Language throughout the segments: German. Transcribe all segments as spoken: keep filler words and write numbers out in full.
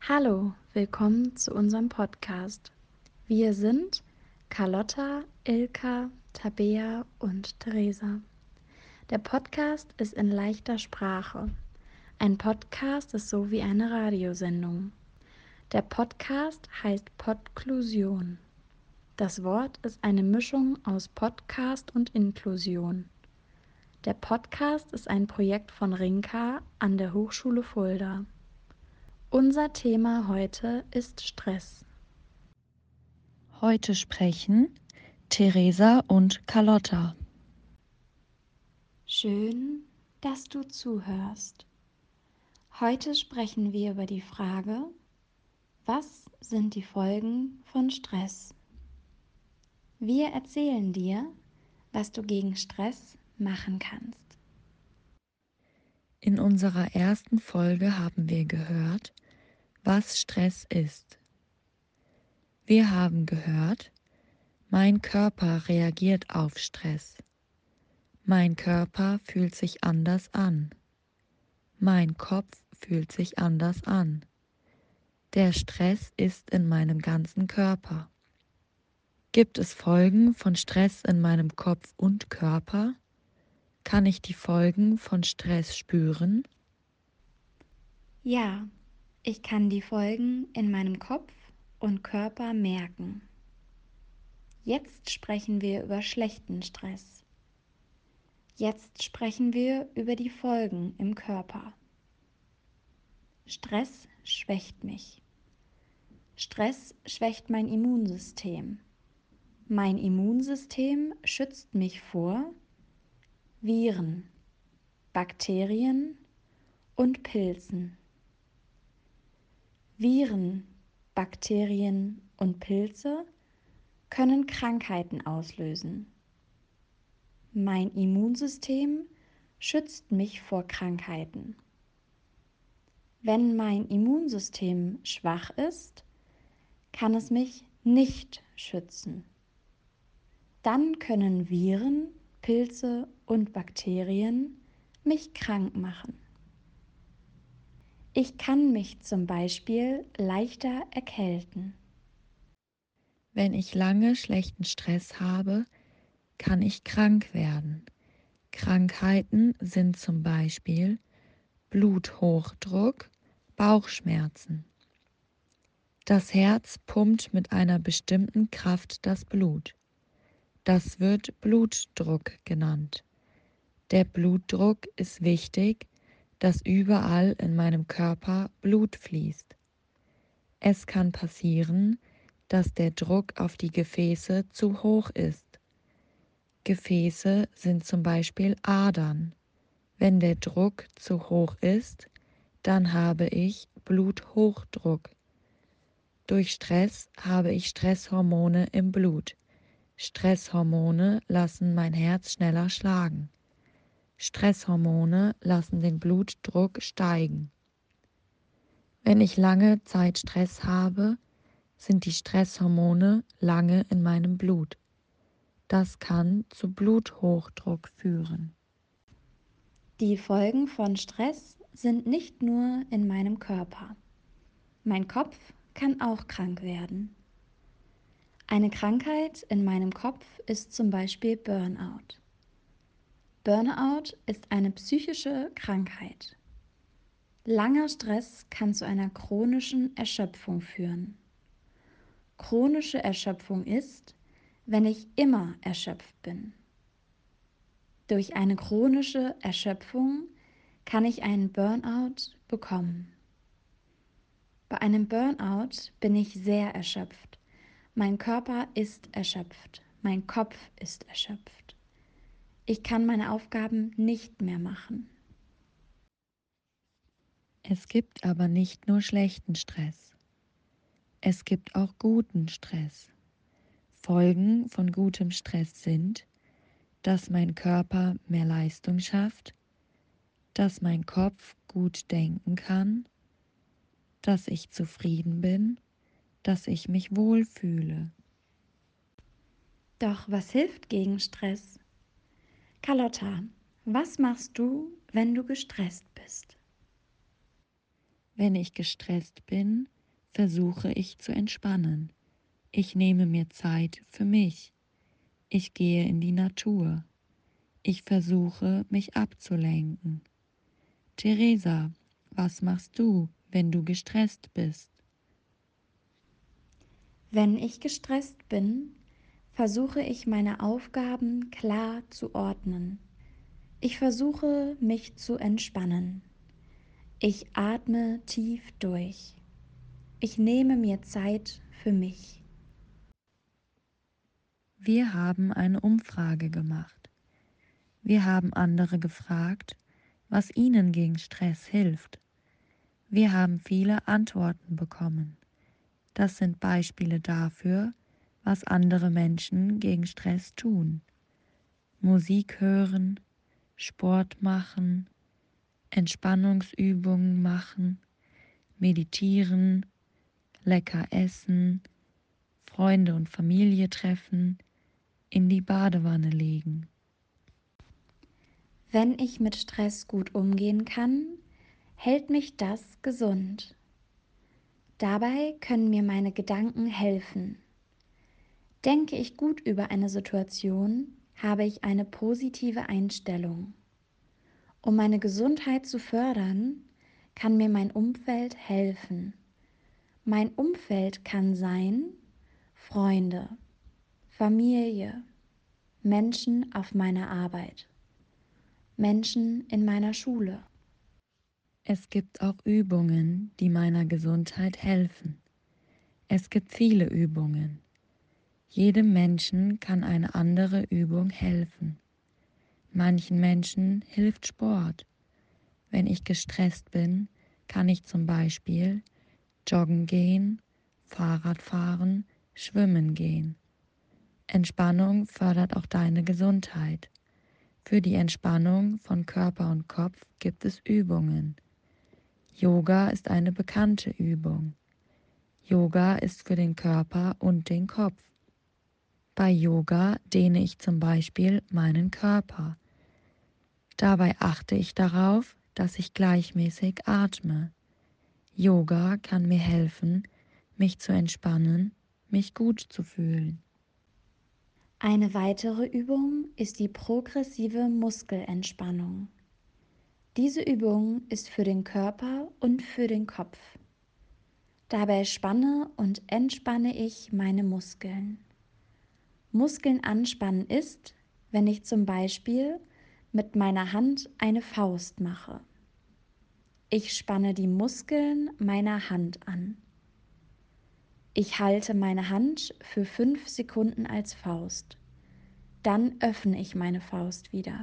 Hallo, willkommen zu unserem Podcast. Wir sind Carlotta, Ilka, Tabea und Theresa. Der Podcast ist in leichter Sprache. Ein Podcast ist so wie eine Radiosendung. Der Podcast heißt Podklusion. Das Wort ist eine Mischung aus Podcast und Inklusion. Der Podcast ist ein Projekt von Rinka an der Hochschule Fulda. Unser Thema heute ist Stress. Heute sprechen Theresa und Carlotta. Schön, dass du zuhörst. Heute sprechen wir über die Frage, was sind die Folgen von Stress? Wir erzählen dir, was du gegen Stress machen kannst. In unserer ersten Folge haben wir gehört, was Stress ist. Wir haben gehört, mein Körper reagiert auf Stress. Mein Körper fühlt sich anders an. Mein Kopf fühlt sich anders an. Der Stress ist in meinem ganzen Körper. Gibt es Folgen von Stress in meinem Kopf und Körper? Kann ich die Folgen von Stress spüren? Ja, ich kann die Folgen in meinem Kopf und Körper merken. Jetzt sprechen wir über schlechten Stress. Jetzt sprechen wir über die Folgen im Körper. Stress schwächt mich. Stress schwächt mein Immunsystem. Mein Immunsystem schützt mich vor Viren, Bakterien und Pilzen. Viren, Bakterien und Pilze können Krankheiten auslösen. Mein Immunsystem schützt mich vor Krankheiten. Wenn mein Immunsystem schwach ist, kann es mich nicht schützen. Dann können Viren, Pilze und Bakterien mich krank machen. Ich kann mich zum Beispiel leichter erkälten. Wenn ich lange schlechten Stress habe, kann ich krank werden. Krankheiten sind zum Beispiel Bluthochdruck, Bauchschmerzen. Das Herz pumpt mit einer bestimmten Kraft das Blut. Das wird Blutdruck genannt. Der Blutdruck ist wichtig, dass überall in meinem Körper Blut fließt. Es kann passieren, dass der Druck auf die Gefäße zu hoch ist. Gefäße sind zum Beispiel Adern. Wenn der Druck zu hoch ist, dann habe ich Bluthochdruck. Durch Stress habe ich Stresshormone im Blut. Stresshormone lassen mein Herz schneller schlagen. Stresshormone lassen den Blutdruck steigen. Wenn ich lange Zeit Stress habe, sind die Stresshormone lange in meinem Blut. Das kann zu Bluthochdruck führen. Die Folgen von Stress sind nicht nur in meinem Körper. Mein Kopf kann auch krank werden. Eine Krankheit in meinem Kopf ist zum Beispiel Burnout. Burnout ist eine psychische Krankheit. Langer Stress kann zu einer chronischen Erschöpfung führen. Chronische Erschöpfung ist, wenn ich immer erschöpft bin. Durch eine chronische Erschöpfung kann ich einen Burnout bekommen. Bei einem Burnout bin ich sehr erschöpft. Mein Körper ist erschöpft. Mein Kopf ist erschöpft. Ich kann meine Aufgaben nicht mehr machen. Es gibt aber nicht nur schlechten Stress. Es gibt auch guten Stress. Folgen von gutem Stress sind, dass mein Körper mehr Leistung schafft, dass mein Kopf gut denken kann, dass ich zufrieden bin, dass ich mich wohlfühle. Doch was hilft gegen Stress? Carlotta, was machst du, wenn du gestresst bist? Wenn ich gestresst bin, versuche ich zu entspannen. Ich nehme mir Zeit für mich. Ich gehe in die Natur. Ich versuche, mich abzulenken. Theresa, was machst du, wenn du gestresst bist? Wenn ich gestresst bin, versuche ich meine Aufgaben klar zu ordnen. Ich versuche mich zu entspannen. Ich atme tief durch. Ich nehme mir Zeit für mich. Wir haben eine Umfrage gemacht. Wir haben andere gefragt, was ihnen gegen Stress hilft. Wir haben viele Antworten bekommen. Das sind Beispiele dafür, was andere Menschen gegen Stress tun. Musik hören, Sport machen, Entspannungsübungen machen, meditieren, lecker essen, Freunde und Familie treffen, in die Badewanne legen. Wenn ich mit Stress gut umgehen kann, hält mich das gesund. Dabei können mir meine Gedanken helfen. Denke ich gut über eine Situation, habe ich eine positive Einstellung. Um meine Gesundheit zu fördern, kann mir mein Umfeld helfen. Mein Umfeld kann sein Freunde, Familie, Menschen auf meiner Arbeit, Menschen in meiner Schule. Es gibt auch Übungen, die meiner Gesundheit helfen. Es gibt viele Übungen. Jedem Menschen kann eine andere Übung helfen. Manchen Menschen hilft Sport. Wenn ich gestresst bin, kann ich zum Beispiel joggen gehen, Fahrrad fahren, schwimmen gehen. Entspannung fördert auch deine Gesundheit. Für die Entspannung von Körper und Kopf gibt es Übungen. Yoga ist eine bekannte Übung. Yoga ist für den Körper und den Kopf. Bei Yoga dehne ich zum Beispiel meinen Körper. Dabei achte ich darauf, dass ich gleichmäßig atme. Yoga kann mir helfen, mich zu entspannen, mich gut zu fühlen. Eine weitere Übung ist die progressive Muskelentspannung. Diese Übung ist für den Körper und für den Kopf. Dabei spanne und entspanne ich meine Muskeln. Muskeln anspannen ist, wenn ich zum Beispiel mit meiner Hand eine Faust mache. Ich spanne die Muskeln meiner Hand an. Ich halte meine Hand für fünf Sekunden als Faust. Dann öffne ich meine Faust wieder.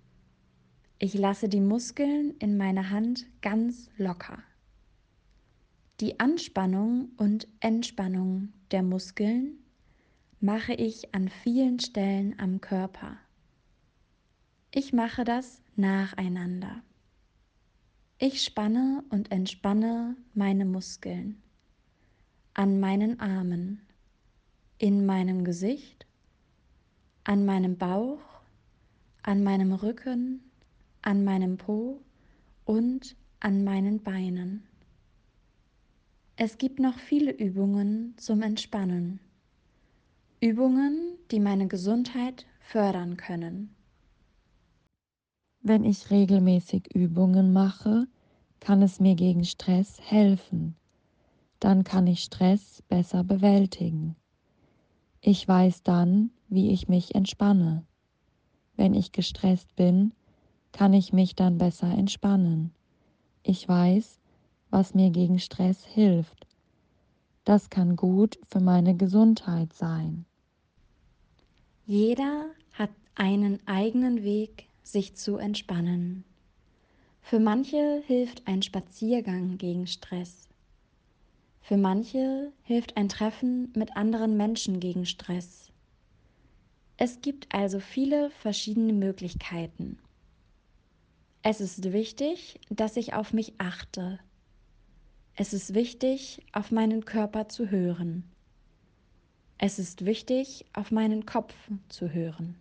Ich lasse die Muskeln in meiner Hand ganz locker. Die Anspannung und Entspannung der Muskeln mache ich an vielen Stellen am Körper. Ich mache das nacheinander. Ich spanne und entspanne meine Muskeln an meinen Armen, in meinem Gesicht, an meinem Bauch, an meinem Rücken, an meinem Po und an meinen Beinen. Es gibt noch viele Übungen zum Entspannen. Übungen, die meine Gesundheit fördern können. Wenn ich regelmäßig Übungen mache, kann es mir gegen Stress helfen. Dann kann ich Stress besser bewältigen. Ich weiß dann, wie ich mich entspanne. Wenn ich gestresst bin, kann ich mich dann besser entspannen. Ich weiß, was mir gegen Stress hilft. Das kann gut für meine Gesundheit sein. Jeder hat einen eigenen Weg, sich zu entspannen. Für manche hilft ein Spaziergang gegen Stress. Für manche hilft ein Treffen mit anderen Menschen gegen Stress. Es gibt also viele verschiedene Möglichkeiten. Es ist wichtig, dass ich auf mich achte. Es ist wichtig, auf meinen Körper zu hören. Es ist wichtig, auf meinen Kopf zu hören.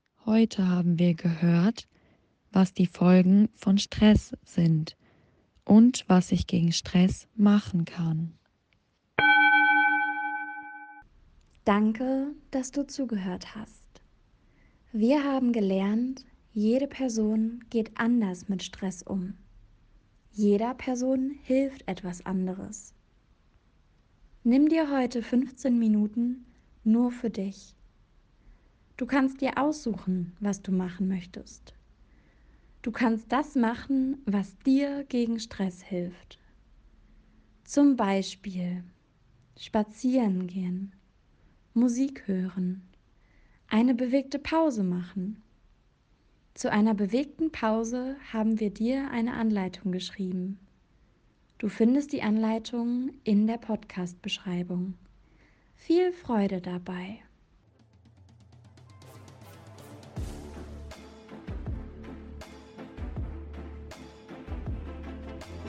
Heute haben wir gehört, was die Folgen von Stress sind und was ich gegen Stress machen kann. Danke, dass du zugehört hast. Wir haben gelernt, jede Person geht anders mit Stress um. Jeder Person hilft etwas anderes. Nimm dir heute fünfzehn Minuten nur für dich. Du kannst dir aussuchen, was du machen möchtest. Du kannst das machen, was dir gegen Stress hilft. Zum Beispiel spazieren gehen, Musik hören, eine bewegte Pause machen. Zu einer bewegten Pause haben wir dir eine Anleitung geschrieben. Du findest die Anleitung in der Podcast-Beschreibung. Viel Freude dabei!